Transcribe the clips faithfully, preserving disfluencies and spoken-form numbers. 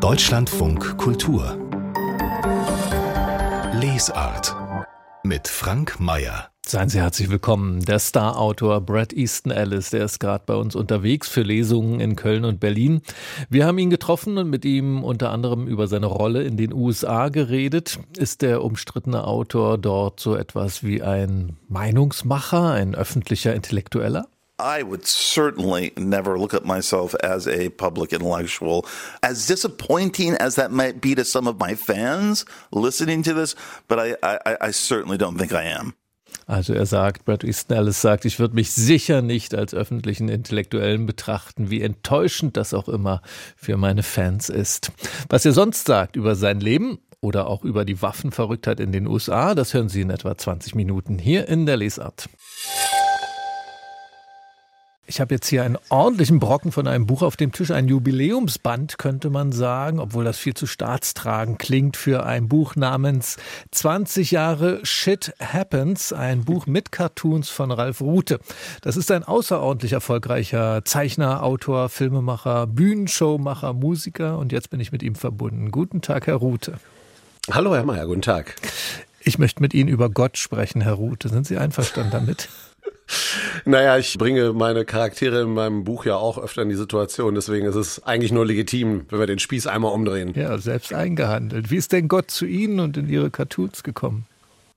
Deutschlandfunk Kultur Lesart mit Frank Mayer. Seien Sie herzlich willkommen. Der Star-Autor Bret Easton Ellis, der ist gerade bei uns unterwegs für Lesungen in Köln und Berlin. Wir haben ihn getroffen und mit ihm unter anderem über seine Rolle in den U S A geredet. Ist der umstrittene Autor dort so etwas wie ein Meinungsmacher, ein öffentlicher Intellektueller? I would certainly never look at myself as a public intellectual. As disappointing as that might be to some of my fans listening to this, but I, I, I certainly don't think I am. Also er sagt, Bret Easton Ellis sagt, ich würde mich sicher nicht als öffentlichen Intellektuellen betrachten, wie enttäuschend das auch immer für meine Fans ist. Was er sonst sagt über sein Leben oder auch über die Waffenverrücktheit in den U S A, das hören Sie in etwa zwanzig Minuten hier in der Lesart. Ich habe jetzt hier einen ordentlichen Brocken von einem Buch auf dem Tisch, ein Jubiläumsband, könnte man sagen, obwohl das viel zu staatstragend klingt für ein Buch namens zwanzig Jahre Shit Happens, ein Buch mit Cartoons von Ralf Rute. Das ist ein außerordentlich erfolgreicher Zeichner, Autor, Filmemacher, Bühnenshowmacher, Musiker und jetzt bin ich mit ihm verbunden. Guten Tag, Herr Rute. Hallo, Herr Mayer, guten Tag. Ich möchte mit Ihnen über Gott sprechen, Herr Rute. Sind Sie einverstanden damit? Naja, ich bringe meine Charaktere in meinem Buch ja auch öfter in die Situation, deswegen ist es eigentlich nur legitim, wenn wir den Spieß einmal umdrehen. Ja, selbst eingehandelt. Wie ist denn Gott zu Ihnen und in Ihre Cartoons gekommen?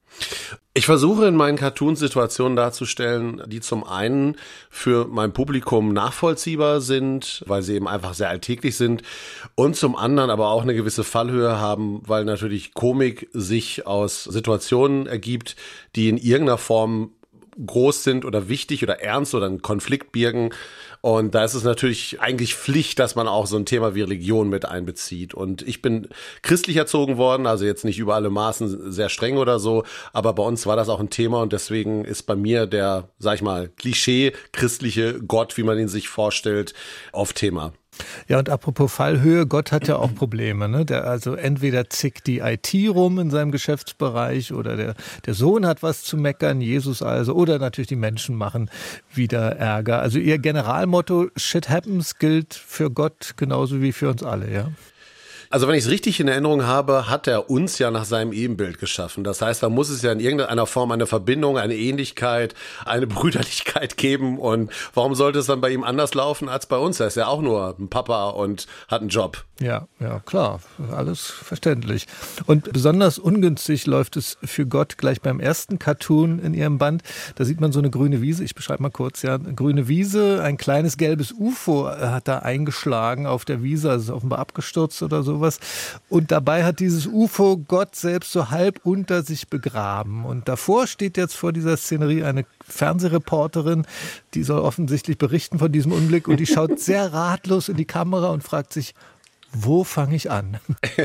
Ich versuche in meinen Cartoons Situationen darzustellen, die zum einen für mein Publikum nachvollziehbar sind, weil sie eben einfach sehr alltäglich sind und zum anderen aber auch eine gewisse Fallhöhe haben, weil natürlich Komik sich aus Situationen ergibt, die in irgendeiner Form groß sind oder wichtig oder ernst oder einen Konflikt birgen. Und da ist es natürlich eigentlich Pflicht, dass man auch so ein Thema wie Religion mit einbezieht. Und ich bin christlich erzogen worden, also jetzt nicht über alle Maßen sehr streng oder so, aber bei uns war das auch ein Thema und deswegen ist bei mir der, sag ich mal, Klischee-christliche Gott, wie man ihn sich vorstellt, oft Thema. Ja, und apropos Fallhöhe, Gott hat ja auch Probleme, ne? Der, also entweder zickt die I T rum in seinem Geschäftsbereich oder der, der Sohn hat was zu meckern, Jesus also, oder natürlich die Menschen machen wieder Ärger. Also Ihr Generalmotto Shit Happens gilt für Gott genauso wie für uns alle, ja? Also wenn ich es richtig in Erinnerung habe, hat er uns ja nach seinem Ebenbild geschaffen. Das heißt, da muss es ja in irgendeiner Form eine Verbindung, eine Ähnlichkeit, eine Brüderlichkeit geben. Und warum sollte es dann bei ihm anders laufen als bei uns? Er ist ja auch nur ein Papa und hat einen Job. Ja, ja, klar, alles verständlich. Und besonders ungünstig läuft es für Gott gleich beim ersten Cartoon in Ihrem Band. Da sieht man so eine grüne Wiese, ich beschreibe mal kurz, ja, eine grüne Wiese, ein kleines gelbes U F O hat da eingeschlagen auf der Wiese, also ist offenbar abgestürzt oder sowas. Und dabei hat dieses U F O Gott selbst so halb unter sich begraben. Und davor steht jetzt vor dieser Szenerie eine Fernsehreporterin, die soll offensichtlich berichten von diesem Unglück und die schaut sehr ratlos in die Kamera und fragt sich, wo fange ich an?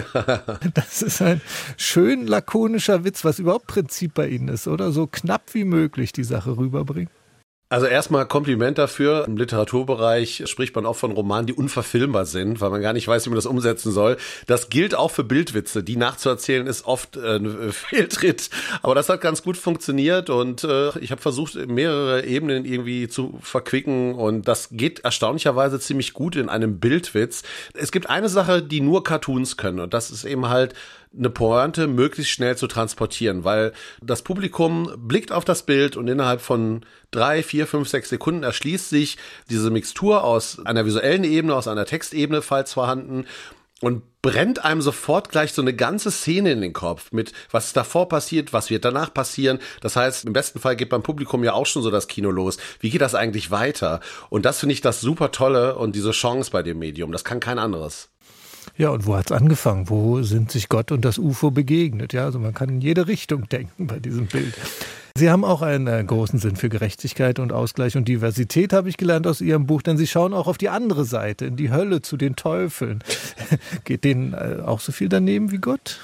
Das ist ein schön lakonischer Witz, was überhaupt Prinzip bei Ihnen ist, oder? So knapp wie möglich die Sache rüberbringen. Also erstmal Kompliment dafür. Im Literaturbereich spricht man auch von Romanen, die unverfilmbar sind, weil man gar nicht weiß, wie man das umsetzen soll. Das gilt auch für Bildwitze. Die nachzuerzählen ist oft äh, ein Fehltritt. Aber das hat ganz gut funktioniert und äh, ich habe versucht, mehrere Ebenen irgendwie zu verquicken und das geht erstaunlicherweise ziemlich gut in einem Bildwitz. Es gibt eine Sache, die nur Cartoons können und das ist eben halt eine Pointe möglichst schnell zu transportieren, weil das Publikum blickt auf das Bild und innerhalb von drei, vier, fünf, sechs Sekunden erschließt sich diese Mixtur aus einer visuellen Ebene, aus einer Textebene, falls vorhanden, und brennt einem sofort gleich so eine ganze Szene in den Kopf mit, was ist davor passiert, was wird danach passieren. Das heißt, im besten Fall geht beim Publikum ja auch schon so das Kino los. Wie geht das eigentlich weiter? Und das finde ich das super Tolle und diese Chance bei dem Medium. Das kann kein anderes. Ja, und wo hat's angefangen? Wo sind sich Gott und das U F O begegnet? Ja, also man kann in jede Richtung denken bei diesem Bild. Sie haben auch einen äh, großen Sinn für Gerechtigkeit und Ausgleich und Diversität, habe ich gelernt aus Ihrem Buch, denn Sie schauen auch auf die andere Seite, in die Hölle, zu den Teufeln. Geht denen äh, auch so viel daneben wie Gott?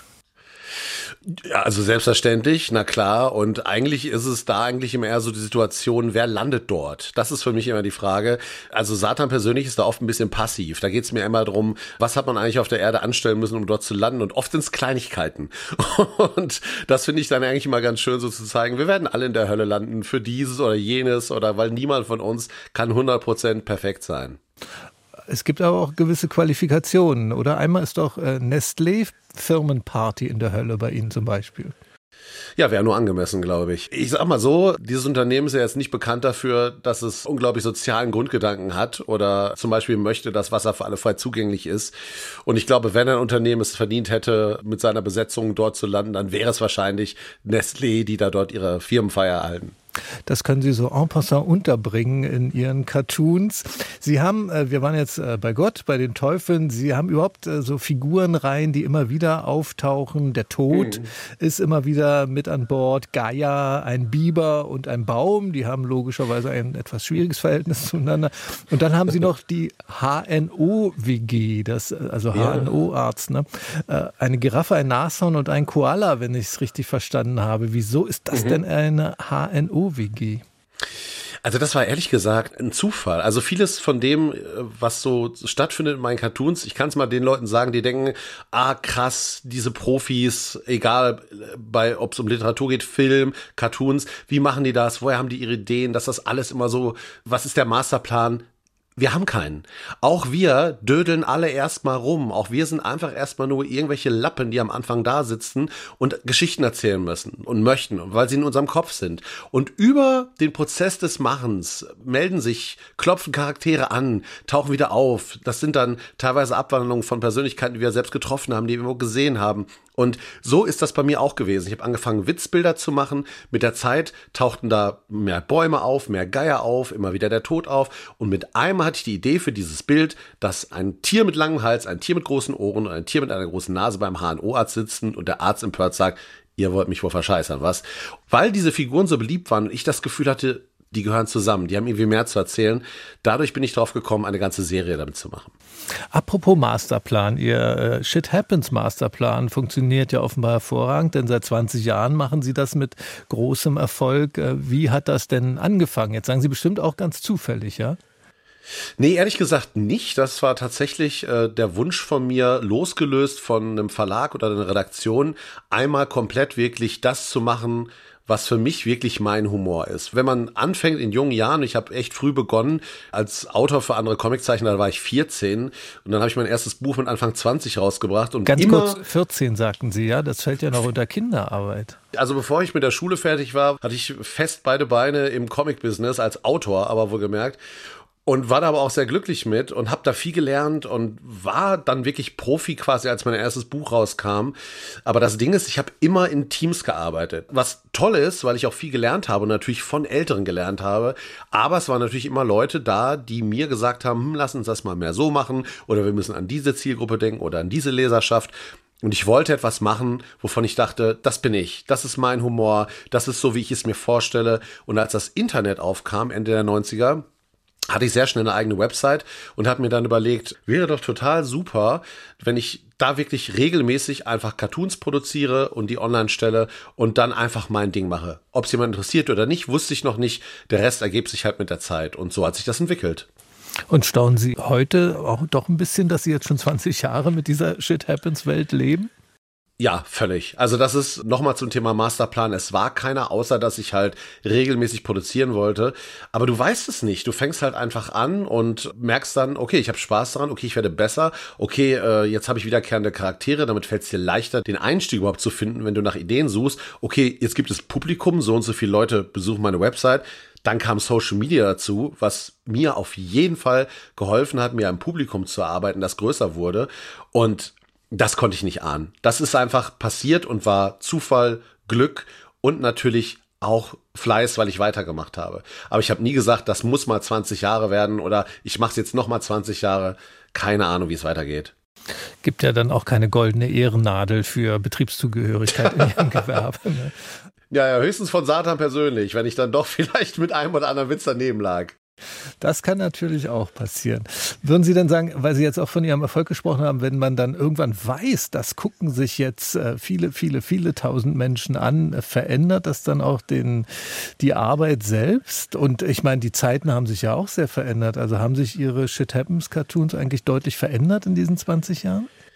Ja, also selbstverständlich, na klar. Und eigentlich ist es da eigentlich immer eher so die Situation, wer landet dort? Das ist für mich immer die Frage. Also Satan persönlich ist da oft ein bisschen passiv. Da geht es mir immer darum, was hat man eigentlich auf der Erde anstellen müssen, um dort zu landen? Und oft sind es Kleinigkeiten. Und das finde ich dann eigentlich immer ganz schön, so zu zeigen, wir werden alle in der Hölle landen für dieses oder jenes oder weil niemand von uns kann hundert Prozent perfekt sein. Es gibt aber auch gewisse Qualifikationen, oder? Einmal ist doch äh, Nestlé Firmenparty in der Hölle bei Ihnen zum Beispiel. Ja, wäre nur angemessen, glaube ich. Ich sag mal so, dieses Unternehmen ist ja jetzt nicht bekannt dafür, dass es unglaublich sozialen Grundgedanken hat oder zum Beispiel möchte, dass Wasser für alle frei zugänglich ist. Und ich glaube, wenn ein Unternehmen es verdient hätte, mit seiner Besetzung dort zu landen, dann wäre es wahrscheinlich Nestlé, die da dort ihre Firmenfeier halten. Das können Sie so en passant unterbringen in Ihren Cartoons. Sie haben, wir waren jetzt bei Gott, bei den Teufeln, Sie haben überhaupt so Figurenreihen, die immer wieder auftauchen. Der Tod mhm. ist immer wieder mit an Bord, Gaia, ein Biber und ein Baum. Die haben logischerweise ein etwas schwieriges Verhältnis zueinander. Und dann haben Sie noch die H N O-W G, das, also H N O-Arzt, ne? Eine Giraffe, ein Nashorn und ein Koala, wenn ich es richtig verstanden habe. Wieso ist das mhm. denn eine H N O-W G? Also das war ehrlich gesagt ein Zufall. Also vieles von dem, was so stattfindet in meinen Cartoons, ich kann es mal den Leuten sagen, die denken, ah krass, diese Profis, egal bei, ob es um Literatur geht, Film, Cartoons, wie machen die das, woher haben die ihre Ideen, dass das alles immer so, was ist der Masterplan? Wir haben keinen. Auch wir dödeln alle erstmal rum. Auch wir sind einfach erstmal nur irgendwelche Lappen, die am Anfang da sitzen und Geschichten erzählen müssen und möchten, weil sie in unserem Kopf sind. Und über den Prozess des Machens melden sich, klopfen Charaktere an, tauchen wieder auf. Das sind dann teilweise Abwandlungen von Persönlichkeiten, die wir selbst getroffen haben, die wir irgendwo gesehen haben. Und so ist das bei mir auch gewesen. Ich habe angefangen, Witzbilder zu machen. Mit der Zeit tauchten da mehr Bäume auf, mehr Geier auf, immer wieder der Tod auf. Und mit einmal hatte ich die Idee für dieses Bild, dass ein Tier mit langem Hals, ein Tier mit großen Ohren und ein Tier mit einer großen Nase beim H N O-Arzt sitzen und der Arzt empört sagt, ihr wollt mich wohl verscheißern, was? Weil diese Figuren so beliebt waren und ich das Gefühl hatte, die gehören zusammen, die haben irgendwie mehr zu erzählen. Dadurch bin ich drauf gekommen, eine ganze Serie damit zu machen. Apropos Masterplan, Ihr äh, Shit Happens Masterplan funktioniert ja offenbar hervorragend, denn seit zwanzig Jahren machen Sie das mit großem Erfolg. Äh, wie hat das denn angefangen? Jetzt sagen Sie bestimmt auch ganz zufällig, ja? Nee, ehrlich gesagt nicht. Das war tatsächlich äh, der Wunsch von mir, losgelöst von einem Verlag oder einer Redaktion, einmal komplett wirklich das zu machen, was für mich wirklich mein Humor ist. Wenn man anfängt in jungen Jahren, ich habe echt früh begonnen als Autor für andere Comiczeichner, da war ich vierzehn und dann habe ich mein erstes Buch mit Anfang zwanzig rausgebracht. Und Ganz immer, kurz, vierzehn sagten Sie, ja? Das fällt ja noch unter Kinderarbeit. Also bevor ich mit der Schule fertig war, hatte ich fest beide Beine im Comic-Business als Autor, aber wohlgemerkt. Und war da aber auch sehr glücklich mit und habe da viel gelernt und war dann wirklich Profi quasi, als mein erstes Buch rauskam. Aber das Ding ist, ich habe immer in Teams gearbeitet. Was toll ist, weil ich auch viel gelernt habe und natürlich von Älteren gelernt habe. Aber es waren natürlich immer Leute da, die mir gesagt haben, hm, lass uns das mal mehr so machen oder wir müssen an diese Zielgruppe denken oder an diese Leserschaft. Und ich wollte etwas machen, wovon ich dachte, das bin ich, das ist mein Humor, das ist so, wie ich es mir vorstelle. Und als das Internet aufkam, Ende der neunziger, hatte ich sehr schnell eine eigene Website und habe mir dann überlegt, wäre doch total super, wenn ich da wirklich regelmäßig einfach Cartoons produziere und die online stelle und dann einfach mein Ding mache. Ob es jemand interessiert oder nicht, wusste ich noch nicht. Der Rest ergibt sich halt mit der Zeit und so hat sich das entwickelt. Und staunen Sie heute auch doch ein bisschen, dass Sie jetzt schon zwanzig Jahre mit dieser Shit-Happens-Welt leben? Ja, völlig. Also das ist nochmal zum Thema Masterplan. Es war keiner, außer dass ich halt regelmäßig produzieren wollte. Aber du weißt es nicht. Du fängst halt einfach an und merkst dann, okay, ich habe Spaß daran, okay, ich werde besser. Okay, äh, jetzt habe ich wiederkehrende Charaktere. Damit fällt es dir leichter, den Einstieg überhaupt zu finden, wenn du nach Ideen suchst. Okay, jetzt gibt es Publikum, so und so viele Leute besuchen meine Website. Dann kam Social Media dazu, was mir auf jeden Fall geholfen hat, mir ein Publikum zu erarbeiten, das größer wurde. Und das konnte ich nicht ahnen. Das ist einfach passiert und war Zufall, Glück und natürlich auch Fleiß, weil ich weitergemacht habe. Aber ich habe nie gesagt, das muss mal zwanzig Jahre werden oder ich mache es jetzt noch mal zwanzig Jahre. Keine Ahnung, wie es weitergeht. Gibt ja dann auch keine goldene Ehrennadel für Betriebszugehörigkeit in Ihrem Gewerbe. Ne? Ja, ja, höchstens von Satan persönlich, wenn ich dann doch vielleicht mit einem oder anderen Witz daneben lag. Das kann natürlich auch passieren. Würden Sie denn sagen, weil Sie jetzt auch von Ihrem Erfolg gesprochen haben, wenn man dann irgendwann weiß, das gucken sich jetzt viele, viele, viele tausend Menschen an, verändert das dann auch den, die Arbeit selbst? Und ich meine, die Zeiten haben sich ja auch sehr verändert. Also haben sich Ihre Shit Happens Cartoons eigentlich deutlich verändert in diesen zwanzig Jahren?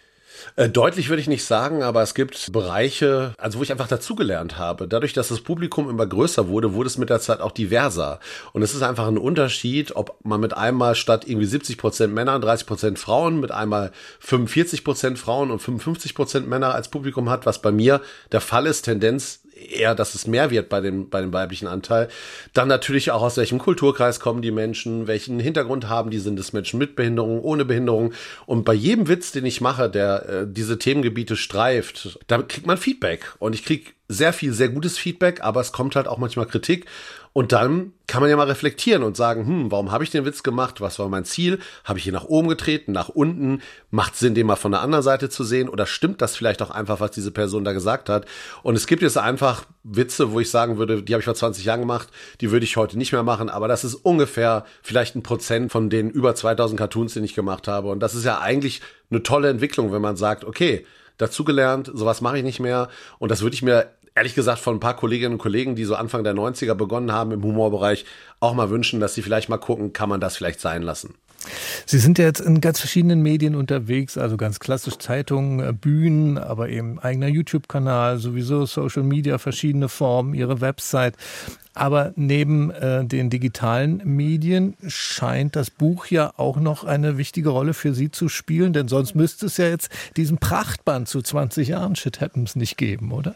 Äh, deutlich würde ich nicht sagen, aber es gibt Bereiche, also wo ich einfach dazugelernt habe. Dadurch, dass das Publikum immer größer wurde, wurde es mit der Zeit auch diverser. Und es ist einfach ein Unterschied, ob man mit einmal statt irgendwie siebzig Prozent Männer, dreißig Prozent Frauen, mit einmal fünfundvierzig Prozent Frauen und fünfundfünfzig Prozent Männer als Publikum hat, was bei mir der Fall ist, Tendenz eher, dass es mehr wird bei dem, bei dem weiblichen Anteil. Dann natürlich auch, aus welchem Kulturkreis kommen die Menschen, welchen Hintergrund haben die, sind es Menschen mit Behinderung, ohne Behinderung. Und bei jedem Witz, den ich mache, der äh, diese Themengebiete streift, da kriegt man Feedback. Und ich kriege sehr viel, sehr gutes Feedback, aber es kommt halt auch manchmal Kritik. Und dann kann man ja mal reflektieren und sagen, hm, warum habe ich den Witz gemacht? Was war mein Ziel? Habe ich hier nach oben getreten, nach unten? Macht Sinn, den mal von der anderen Seite zu sehen? Oder stimmt das vielleicht auch einfach, was diese Person da gesagt hat? Und es gibt jetzt einfach Witze, wo ich sagen würde, die habe ich vor zwanzig Jahren gemacht, die würde ich heute nicht mehr machen. Aber das ist ungefähr vielleicht ein Prozent von den über zweitausend Cartoons, die ich gemacht habe. Und das ist ja eigentlich eine tolle Entwicklung, wenn man sagt, okay, dazugelernt, sowas mache ich nicht mehr. Und das würde ich mir ehrlich gesagt von ein paar Kolleginnen und Kollegen, die so Anfang der neunziger begonnen haben im Humorbereich, auch mal wünschen, dass sie vielleicht mal gucken, kann man das vielleicht sein lassen. Sie sind ja jetzt in ganz verschiedenen Medien unterwegs, also ganz klassisch Zeitungen, Bühnen, aber eben eigener YouTube-Kanal, sowieso Social Media, verschiedene Formen, Ihre Website. Aber neben äh, den digitalen Medien scheint das Buch ja auch noch eine wichtige Rolle für Sie zu spielen, denn sonst müsste es ja jetzt diesen Prachtband zu zwanzig Jahren Shit Happens nicht geben, oder?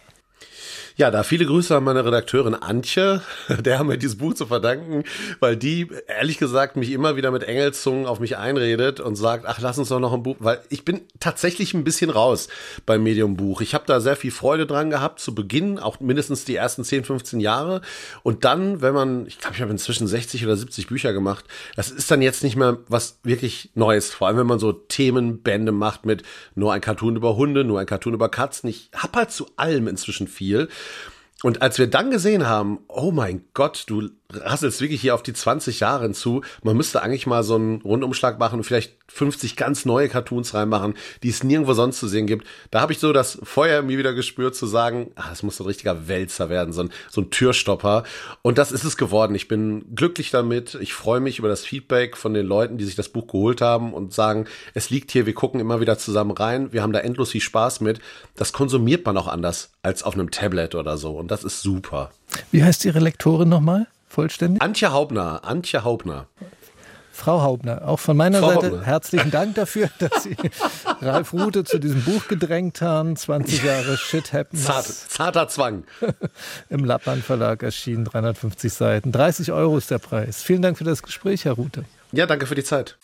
Ja, da viele Grüße an meine Redakteurin Antje, der haben wir dieses Buch zu verdanken, weil die, ehrlich gesagt, mich immer wieder mit Engelszungen auf mich einredet und sagt, ach, lass uns doch noch ein Buch, weil ich bin tatsächlich ein bisschen raus beim Medium-Buch. Ich habe da sehr viel Freude dran gehabt, zu Beginn, auch mindestens die ersten zehn, fünfzehn Jahre. Und dann, wenn man, ich glaube, ich habe inzwischen sechzig oder siebzig Bücher gemacht, das ist dann jetzt nicht mehr was wirklich Neues, vor allem wenn man so Themenbände macht mit nur ein Cartoon über Hunde, nur ein Cartoon über Katzen. Ich habe halt zu allem inzwischen viel. Und als wir dann gesehen haben, oh mein Gott, du rasselst wirklich hier auf die zwanzig Jahre hinzu, man müsste eigentlich mal so einen Rundumschlag machen und vielleicht fünfzig ganz neue Cartoons reinmachen, die es nirgendwo sonst zu sehen gibt. Da habe ich so das Feuer in mir wieder gespürt, zu sagen, ah, das muss so ein richtiger Wälzer werden, so ein, so ein Türstopper. Und das ist es geworden. Ich bin glücklich damit. Ich freue mich über das Feedback von den Leuten, die sich das Buch geholt haben und sagen, es liegt hier, wir gucken immer wieder zusammen rein, wir haben da endlos viel Spaß mit. Das konsumiert man auch anders als auf einem Tablet oder so. Und das ist super. Wie heißt Ihre Lektorin nochmal? Vollständig? Antje Haubner. Antje Haubner. Frau Haubner, auch von meiner Frau Seite Haubner. Herzlichen Dank dafür, dass Sie Ralf Rute zu diesem Buch gedrängt haben. zwanzig Jahre Shit Happens. Zart, zarter Zwang. Im Lappmann Verlag erschienen, dreihundertfünfzig Seiten. dreißig Euro ist der Preis. Vielen Dank für das Gespräch, Herr Rute. Ja, danke für die Zeit.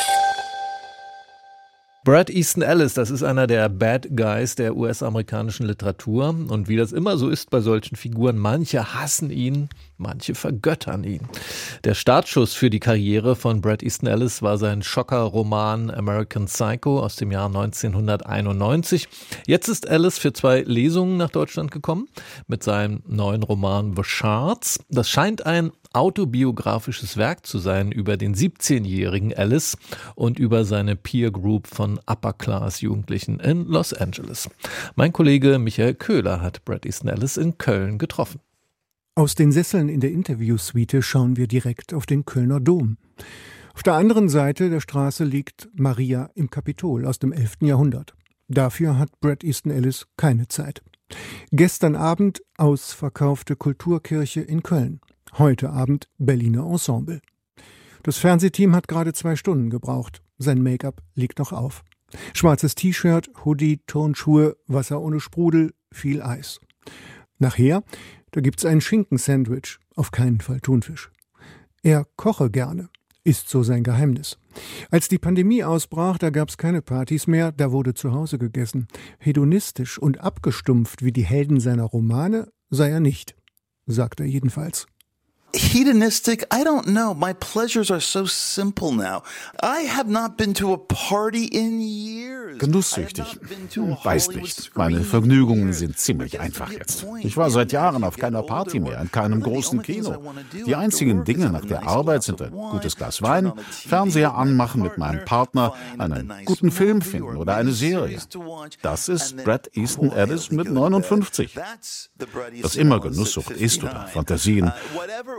Bret Easton Ellis, das ist einer der Bad Guys der U S-amerikanischen Literatur. Und wie das immer so ist bei solchen Figuren, manche hassen ihn, manche vergöttern ihn. Der Startschuss für die Karriere von Bret Easton Ellis war sein Schocker-Roman American Psycho aus dem Jahr neunzehnhunderteinundneunzig. Jetzt ist Ellis für zwei Lesungen nach Deutschland gekommen mit seinem neuen Roman The Shards. Das scheint ein autobiografisches Werk zu sein über den siebzehnjährigen Ellis und über seine Peer Group von Upper-Class-Jugendlichen in Los Angeles. Mein Kollege Michael Köhler hat Bret Easton Ellis in Köln getroffen. Aus den Sesseln in der Interviewsuite schauen wir direkt auf den Kölner Dom. Auf der anderen Seite der Straße liegt Maria im Kapitol aus dem elften Jahrhundert. Dafür hat Bret Easton Ellis keine Zeit. Gestern Abend ausverkaufte Kulturkirche in Köln. Heute Abend Berliner Ensemble. Das Fernsehteam hat gerade zwei Stunden gebraucht. Sein Make-up liegt noch auf. Schwarzes T-Shirt, Hoodie, Turnschuhe, Wasser ohne Sprudel, viel Eis. Nachher, da gibt's ein Schinkensandwich, auf keinen Fall Thunfisch. Er koche gerne, ist so sein Geheimnis. Als die Pandemie ausbrach, da gab's keine Partys mehr, da wurde zu Hause gegessen. Hedonistisch und abgestumpft wie die Helden seiner Romane sei er nicht, sagt er jedenfalls. Hedonistic, I don't know. My pleasures are so simple now. I have not been to a party in years. Genusssüchtig? Weiß nicht. Meine Vergnügungen sind ziemlich einfach jetzt. Ich war seit Jahren auf keiner Party mehr, in keinem großen Kino. Die einzigen Dinge nach der Arbeit sind ein gutes Glas Wein, Fernseher anmachen mit meinem Partner, einen guten Film finden oder eine Serie. Das ist Bret Easton Ellis mit neunundfünfzig. Was immer Genusssucht ist oder Fantasien,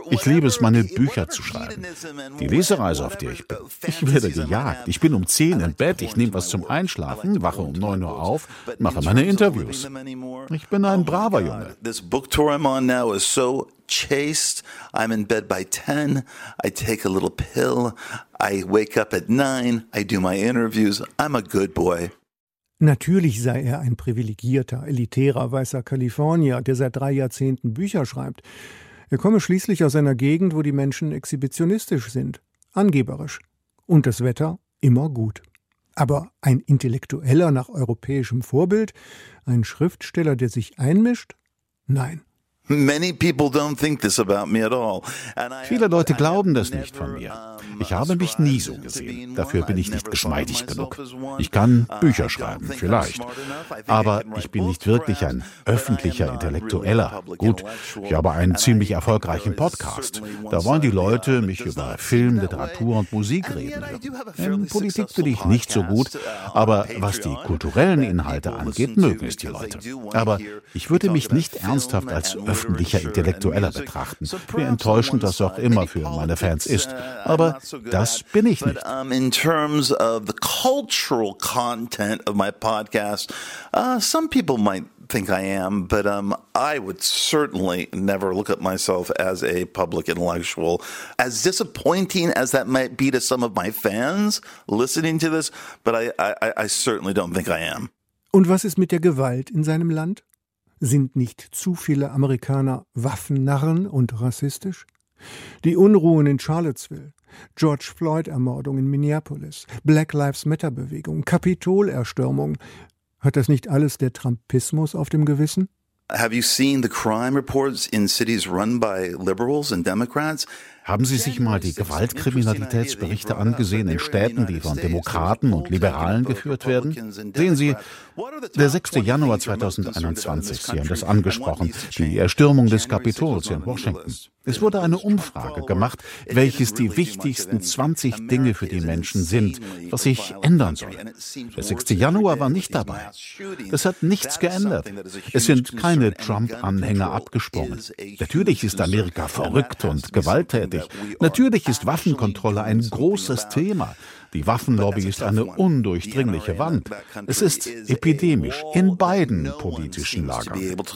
Ich liebe es, meine Bücher zu schreiben. Die Lesereise, auf der ich bin. Ich werde gejagt. Ich bin um zehn im Bett, ich nehme was zum Einschlafen, wache um neun Uhr auf, mache meine Interviews. Ich bin ein braver Junge. This book tour I'm on now is so chaste. I'm in bed by ten. I take a little pill. I wake up at nine. I do my interviews. I'm a good boy. Natürlich sei er ein privilegierter, elitärer, weißer Kalifornier, der seit drei Jahrzehnten Bücher schreibt. Er komme schließlich aus einer Gegend, wo die Menschen exhibitionistisch sind, angeberisch. Und das Wetter immer gut. Aber ein Intellektueller nach europäischem Vorbild? Ein Schriftsteller, der sich einmischt? Nein. Many people don't think this about me at all. Viele Leute glauben das nicht von mir. Ich habe mich nie so gesehen. Dafür bin ich nicht geschmeidig genug. Ich kann Bücher schreiben, vielleicht. Aber ich bin nicht wirklich ein öffentlicher Intellektueller. Gut, ich habe einen ziemlich erfolgreichen Podcast. Da wollen die Leute mich über Film, Literatur und Musik reden hören. In Politik bin ich nicht so gut, aber was die kulturellen Inhalte angeht, mögen es die Leute. Aber ich würde mich nicht ernsthaft als öffentlicher Intellektueller betrachten. Wie enttäuschend das auch immer für meine Fans ist. Aber das bin ich nicht. In terms of the cultural content of my podcast, uh, some people might think I am, but um, I would certainly never look at myself as a public intellectual. As disappointing as that might be to some of my fans listening to this, but I, I, I certainly don't think I am. Und was ist mit der Gewalt in seinem Land? Sind nicht zu viele Amerikaner Waffennarren und rassistisch? Die Unruhen in Charlottesville, George Floyd-Ermordung in Minneapolis, Black Lives Matter-Bewegung, Kapitolerstürmung. Hat das nicht alles der Trumpismus auf dem Gewissen? Have you seen the crime reports in cities run by liberals and Democrats? Haben Sie sich mal die Gewaltkriminalitätsberichte angesehen in Städten, die von Demokraten und Liberalen geführt werden? Sehen Sie, der sechster Januar zweitausendeinundzwanzig, Sie haben das angesprochen, die Erstürmung des Kapitols in Washington. Es wurde eine Umfrage gemacht, welches die wichtigsten zwanzig Dinge für die Menschen sind, was sich ändern soll. Der sechster Januar war nicht dabei. Das hat nichts geändert. Es sind keine Trump-Anhänger abgesprungen. Natürlich ist Amerika verrückt und gewalttätig. Natürlich ist Waffenkontrolle ein großes Thema. Die Waffenlobby ist eine undurchdringliche Wand. Es ist epidemisch in beiden politischen Lagern.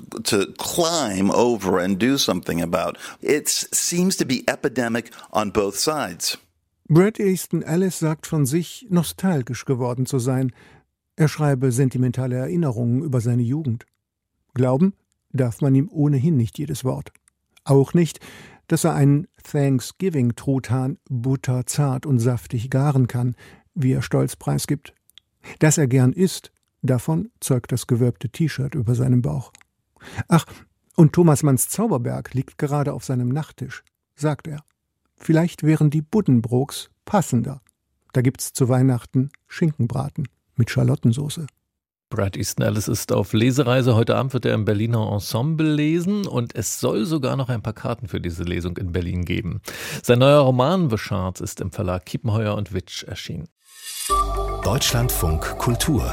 Bret Easton Ellis sagt von sich, nostalgisch geworden zu sein. Er schreibe sentimentale Erinnerungen über seine Jugend. Glauben darf man ihm ohnehin nicht jedes Wort. Auch nicht, dass er einen Thanksgiving-Truthahn butterzart und saftig garen kann, wie er stolz preisgibt. Dass er gern isst, davon zeugt das gewölbte T-Shirt über seinem Bauch. Ach, und Thomas Manns Zauberberg liegt gerade auf seinem Nachttisch, sagt er. Vielleicht wären die Buddenbrooks passender. Da gibt's zu Weihnachten Schinkenbraten mit Schalottensoße. Bret Easton Ellis ist auf Lesereise. Heute Abend wird er im Berliner Ensemble lesen und es soll sogar noch ein paar Karten für diese Lesung in Berlin geben. Sein neuer Roman The Shards ist im Verlag Kiepenheuer und Witsch erschienen. Deutschlandfunk Kultur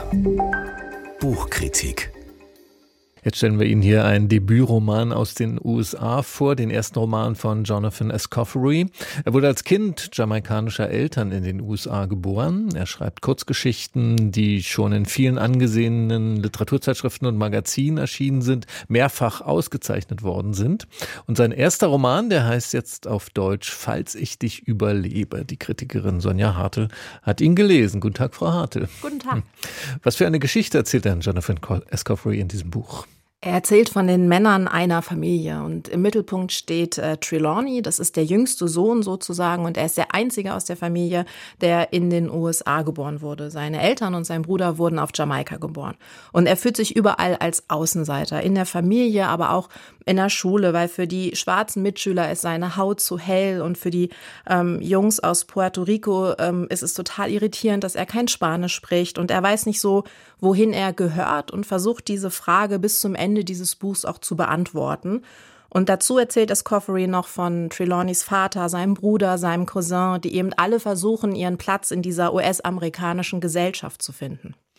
Buchkritik. Jetzt stellen wir Ihnen hier einen Debütroman aus den U S A vor, den ersten Roman von Jonathan Escoffery. Er wurde als Kind jamaikanischer Eltern in den U S A geboren. Er schreibt Kurzgeschichten, die schon in vielen angesehenen Literaturzeitschriften und Magazinen erschienen sind, mehrfach ausgezeichnet worden sind. Und sein erster Roman, der heißt jetzt auf Deutsch Falls ich dich überlebe. Die Kritikerin Sonja Hartl hat ihn gelesen. Guten Tag, Frau Hartl. Guten Tag. Was für eine Geschichte erzählt denn Jonathan Escoffery in diesem Buch? Er erzählt von den Männern einer Familie und im Mittelpunkt steht äh, Trelawney, das ist der jüngste Sohn sozusagen und er ist der einzige aus der Familie, der in den U S A geboren wurde. Seine Eltern und sein Bruder wurden auf Jamaika geboren und er fühlt sich überall als Außenseiter, in der Familie, aber auch in der Schule, weil für die schwarzen Mitschüler ist seine Haut zu hell und für die ähm, Jungs aus Puerto Rico ähm, ist es total irritierend, dass er kein Spanisch spricht und er weiß nicht so, wohin er gehört und versucht diese Frage bis zum Ende dieses Buchs auch zu beantworten. Und dazu erzählt Escoffery noch von Trelawneys Vater, seinem Bruder, seinem Cousin, die eben alle versuchen, ihren Platz in dieser U S-amerikanischen Gesellschaft zu finden.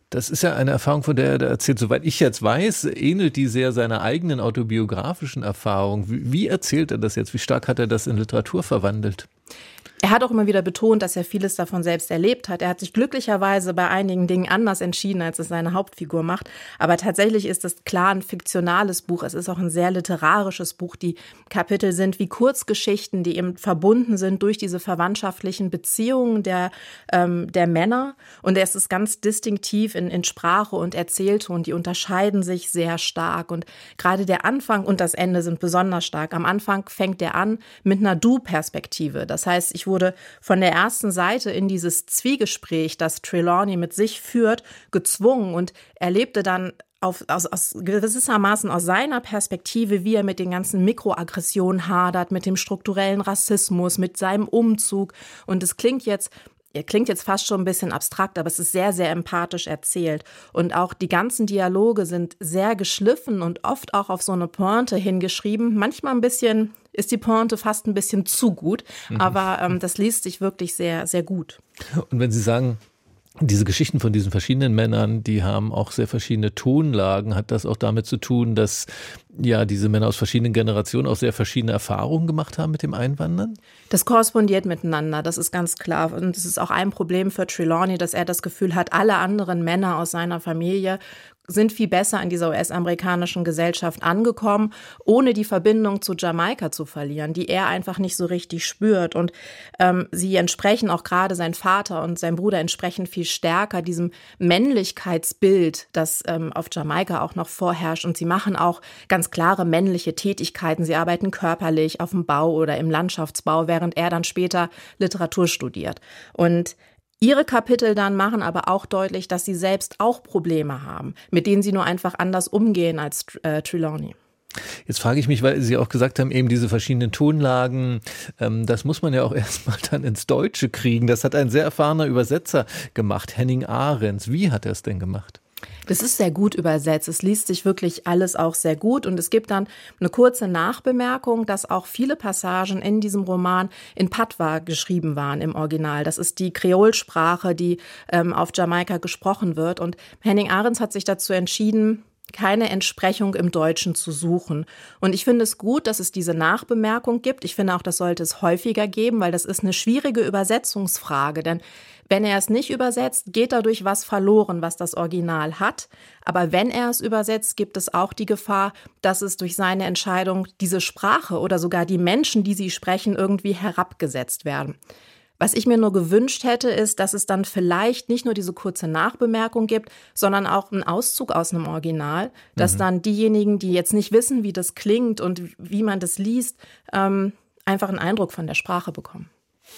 Das ist ja eine Erfahrung, von der er erzählt. Soweit ich jetzt weiß, ähnelt die sehr seiner eigenen autobiografischen Erfahrung. Wie, wie erzählt er das jetzt? Wie stark hat er das in Literatur verwandelt? Er hat auch immer wieder betont, dass er vieles davon selbst erlebt hat. Er hat sich glücklicherweise bei einigen Dingen anders entschieden, als es seine Hauptfigur macht. Aber tatsächlich ist es klar ein fiktionales Buch. Es ist auch ein sehr literarisches Buch. Die Kapitel sind wie Kurzgeschichten, die eben verbunden sind durch diese verwandtschaftlichen Beziehungen der, ähm, der Männer. Und es ist ganz distinktiv in, in Sprache und Erzählton. Die unterscheiden sich sehr stark. Und gerade der Anfang und das Ende sind besonders stark. Am Anfang fängt er an mit einer Du-Perspektive. Das heißt, ich wurde von der ersten Seite in dieses Zwiegespräch, das Trelawney mit sich führt, gezwungen und erlebte dann auf, aus, aus gewissermaßen aus seiner Perspektive, wie er mit den ganzen Mikroaggressionen hadert, mit dem strukturellen Rassismus, mit seinem Umzug. Und es klingt jetzt Er klingt jetzt fast schon ein bisschen abstrakt, aber es ist sehr, sehr empathisch erzählt. Und auch die ganzen Dialoge sind sehr geschliffen und oft auch auf so eine Pointe hingeschrieben. Manchmal ein bisschen, ist die Pointe fast ein bisschen zu gut, mhm. aber ähm, das liest sich wirklich sehr, sehr gut. Und wenn Sie sagen, diese Geschichten von diesen verschiedenen Männern, die haben auch sehr verschiedene Tonlagen. Hat das auch damit zu tun, dass ja diese Männer aus verschiedenen Generationen auch sehr verschiedene Erfahrungen gemacht haben mit dem Einwandern? Das korrespondiert miteinander, das ist ganz klar. Und es ist auch ein Problem für Trelawney, dass er das Gefühl hat, alle anderen Männer aus seiner Familie sind viel besser in dieser U S-amerikanischen Gesellschaft angekommen, ohne die Verbindung zu Jamaika zu verlieren, die er einfach nicht so richtig spürt. Und ähm, sie entsprechen auch gerade, sein Vater und sein Bruder entsprechen viel stärker diesem Männlichkeitsbild, das ähm, auf Jamaika auch noch vorherrscht. Und sie machen auch ganz klare männliche Tätigkeiten. Sie arbeiten körperlich auf dem Bau oder im Landschaftsbau, während er dann später Literatur studiert. Und ihre Kapitel dann machen aber auch deutlich, dass sie selbst auch Probleme haben, mit denen sie nur einfach anders umgehen als äh, Trelawney. Jetzt frage ich mich, weil Sie auch gesagt haben, eben diese verschiedenen Tonlagen, ähm, das muss man ja auch erstmal dann ins Deutsche kriegen. Das hat ein sehr erfahrener Übersetzer gemacht, Henning Ahrens. Wie hat er es denn gemacht? Das ist sehr gut übersetzt. Es liest sich wirklich alles auch sehr gut. Und es gibt dann eine kurze Nachbemerkung, dass auch viele Passagen in diesem Roman in Patois geschrieben waren im Original. Das ist die Kreolsprache, die ähm, auf Jamaika gesprochen wird. Und Henning Ahrens hat sich dazu entschieden, keine Entsprechung im Deutschen zu suchen. Und ich finde es gut, dass es diese Nachbemerkung gibt. Ich finde auch, das sollte es häufiger geben, weil das ist eine schwierige Übersetzungsfrage. Denn wenn er es nicht übersetzt, geht dadurch was verloren, was das Original hat. Aber wenn er es übersetzt, gibt es auch die Gefahr, dass es durch seine Entscheidung diese Sprache oder sogar die Menschen, die sie sprechen, irgendwie herabgesetzt werden. Was ich mir nur gewünscht hätte, ist, dass es dann vielleicht nicht nur diese kurze Nachbemerkung gibt, sondern auch einen Auszug aus einem Original, dass mhm. dann diejenigen, die jetzt nicht wissen, wie das klingt und wie man das liest, ähm, einfach einen Eindruck von der Sprache bekommen.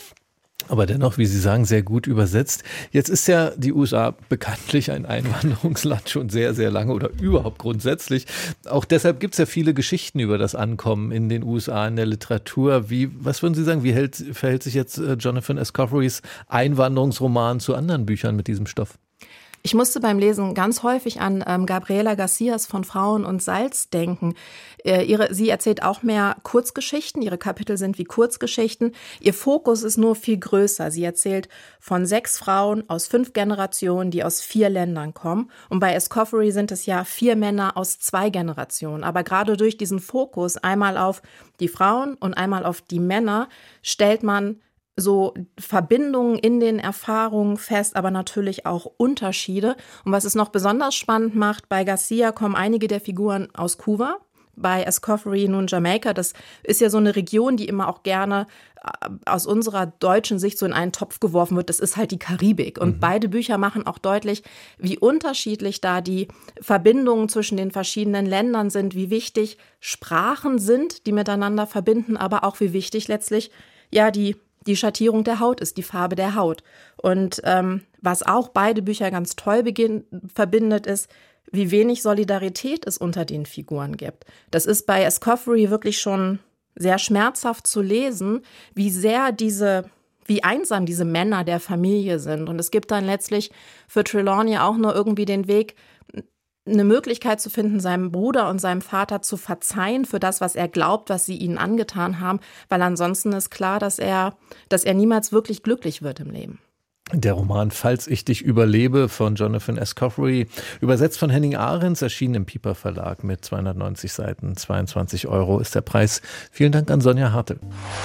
Aber dennoch, wie Sie sagen, sehr gut übersetzt. Jetzt ist ja die U S A bekanntlich ein Einwanderungsland schon sehr, sehr lange oder überhaupt grundsätzlich. Auch deshalb gibt es ja viele Geschichten über das Ankommen in den U S A in der Literatur. Wie, was würden Sie sagen, wie hält, verhält sich jetzt Jonathan Escofferys Einwanderungsroman zu anderen Büchern mit diesem Stoff? Ich musste beim Lesen ganz häufig an ähm, Gabriela Garcias von Frauen und Salz denken. Äh, ihre, sie erzählt auch mehr Kurzgeschichten. Ihre Kapitel sind wie Kurzgeschichten. Ihr Fokus ist nur viel größer. Sie erzählt von sechs Frauen aus fünf Generationen, die aus vier Ländern kommen. Und bei Escoffery sind es ja vier Männer aus zwei Generationen. Aber gerade durch diesen Fokus einmal auf die Frauen und einmal auf die Männer stellt man so Verbindungen in den Erfahrungen fest, aber natürlich auch Unterschiede. Und was es noch besonders spannend macht, bei Garcia kommen einige der Figuren aus Kuba, bei Escoffery nun Jamaika. Das ist ja so eine Region, die immer auch gerne aus unserer deutschen Sicht so in einen Topf geworfen wird. Das ist halt die Karibik. Und mhm. beide Bücher machen auch deutlich, wie unterschiedlich da die Verbindungen zwischen den verschiedenen Ländern sind, wie wichtig Sprachen sind, die miteinander verbinden, aber auch wie wichtig letztlich ja die die Schattierung der Haut ist, die Farbe der Haut. Und ähm, was auch beide Bücher ganz toll beginn, verbindet, ist, wie wenig Solidarität es unter den Figuren gibt. Das ist bei Escoffery wirklich schon sehr schmerzhaft zu lesen, wie sehr diese, wie einsam diese Männer der Familie sind. Und es gibt dann letztlich für Trelawney auch nur irgendwie den Weg, eine Möglichkeit zu finden, seinem Bruder und seinem Vater zu verzeihen für das, was er glaubt, was sie ihnen angetan haben, weil ansonsten ist klar, dass er, dass er niemals wirklich glücklich wird im Leben. Der Roman Falls ich dich überlebe von Jonathan Escoffery, übersetzt von Henning Ahrens, erschienen im Piper Verlag mit zweihundertneunzig Seiten. zweiundzwanzig Euro ist der Preis. Vielen Dank an Sonja Hartel.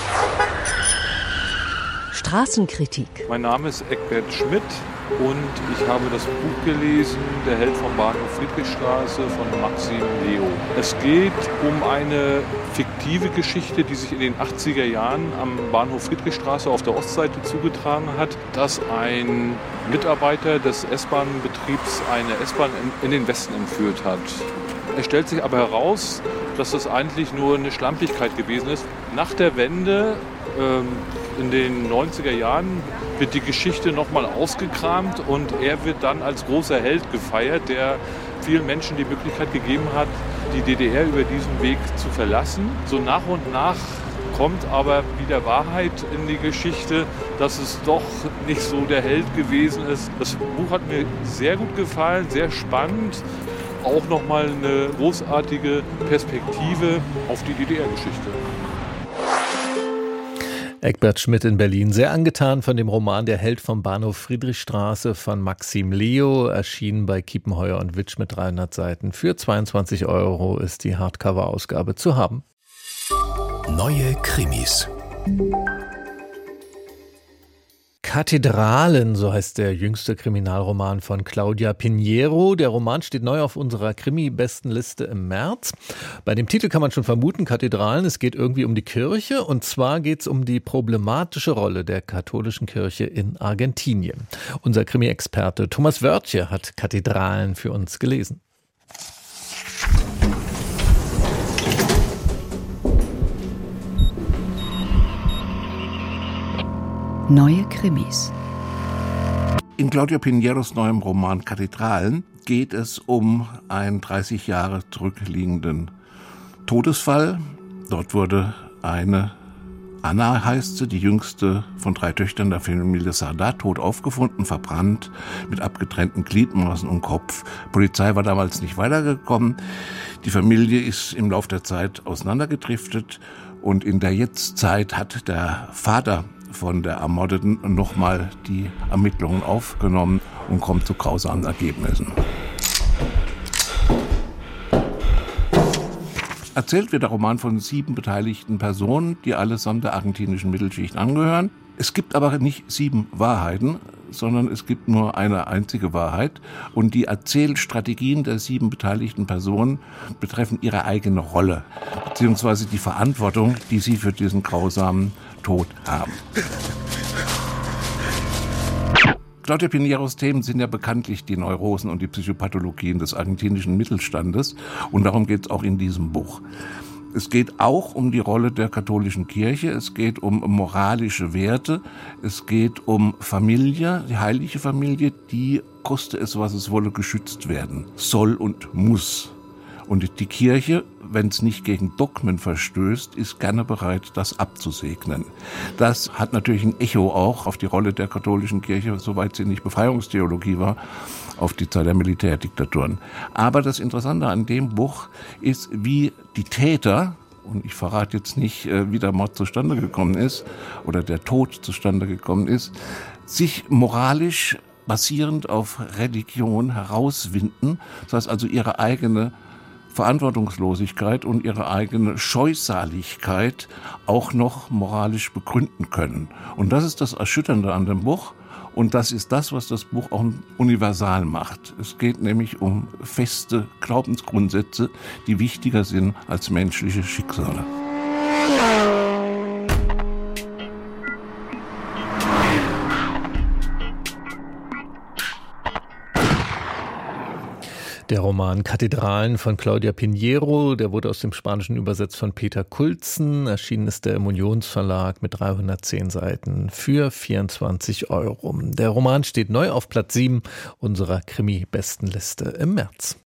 Straßenkritik. Mein Name ist Egbert Schmidt und ich habe das Buch gelesen, Der Held vom Bahnhof Friedrichstraße von Maxim Leo. Es geht um eine fiktive Geschichte, die sich in den achtziger Jahren am Bahnhof Friedrichstraße auf der Ostseite zugetragen hat, dass ein Mitarbeiter des S-Bahn-Betriebs eine S-Bahn in den Westen entführt hat. Es stellt sich aber heraus, dass das eigentlich nur eine Schlampigkeit gewesen ist. Nach der Wende ähm, in den neunziger Jahren wird die Geschichte nochmal ausgekramt und er wird dann als großer Held gefeiert, der vielen Menschen die Möglichkeit gegeben hat, die D D R über diesen Weg zu verlassen. So nach und nach kommt aber wieder Wahrheit in die Geschichte, dass es doch nicht so der Held gewesen ist. Das Buch hat mir sehr gut gefallen, sehr spannend. Auch nochmal eine großartige Perspektive auf die D D R-Geschichte. Egbert Schmidt in Berlin, sehr angetan von dem Roman Der Held vom Bahnhof Friedrichstraße von Maxim Leo, erschienen bei Kiepenheuer und Witsch mit dreihundert Seiten. Für zweiundzwanzig Euro ist die Hardcover-Ausgabe zu haben. Neue Krimis. Kathedralen, so heißt der jüngste Kriminalroman von Claudia Pinheiro. Der Roman steht neu auf unserer Krimi-Bestenliste im März. Bei dem Titel kann man schon vermuten, Kathedralen, es geht irgendwie um die Kirche. Und zwar geht es um die problematische Rolle der katholischen Kirche in Argentinien. Unser Krimi-Experte Thomas Wörtje hat Kathedralen für uns gelesen. Neue Krimis. In Claudia Pinheiros neuem Roman Kathedralen geht es um einen dreißig Jahre zurückliegenden Todesfall. Dort wurde eine, Anna heißt sie, die jüngste von drei Töchtern der Familie Sadat, tot aufgefunden, verbrannt, mit abgetrennten Gliedmaßen und Kopf. Die Polizei war damals nicht weitergekommen. Die Familie ist im Laufe der Zeit auseinandergedriftet und in der Jetztzeit hat der Vater von der Ermordeten nochmal die Ermittlungen aufgenommen und kommt zu grausamen Ergebnissen. Erzählt wird der Roman von sieben beteiligten Personen, die allesamt der argentinischen Mittelschicht angehören. Es gibt aber nicht sieben Wahrheiten, sondern es gibt nur eine einzige Wahrheit. Und die Erzählstrategien der sieben beteiligten Personen betreffen ihre eigene Rolle, beziehungsweise die Verantwortung, die sie für diesen grausamen Tod haben. Claudia Pinheiros Themen sind ja bekanntlich die Neurosen und die Psychopathologien des argentinischen Mittelstandes. Und darum geht es auch in diesem Buch. Es geht auch um die Rolle der katholischen Kirche, es geht um moralische Werte, es geht um Familie, die heilige Familie, die, koste es, was es wolle, geschützt werden soll und muss. Und die Kirche, wenn es nicht gegen Dogmen verstößt, ist gerne bereit, das abzusegnen. Das hat natürlich ein Echo auch auf die Rolle der katholischen Kirche, soweit sie nicht Befreiungstheologie war, auf die Zeit der Militärdiktaturen. Aber das Interessante an dem Buch ist, wie die Täter, und ich verrate jetzt nicht, wie der Mord zustande gekommen ist oder der Tod zustande gekommen ist, sich moralisch basierend auf Religion herauswinden, das heißt also ihre eigene Verantwortungslosigkeit und ihre eigene Scheußaligkeit auch noch moralisch begründen können. Und das ist das Erschütternde an dem Buch. Und das ist das, was das Buch auch universal macht. Es geht nämlich um feste Glaubensgrundsätze, die wichtiger sind als menschliche Schicksale. Der Roman Kathedralen von Claudia Pinheiro, der wurde aus dem Spanischen übersetzt von Peter Kulzen. Erschienen ist der im Unionsverlag mit dreihundertzehn Seiten für vierundzwanzig Euro. Der Roman steht neu auf Platz sieben unserer Krimi-Bestenliste im März.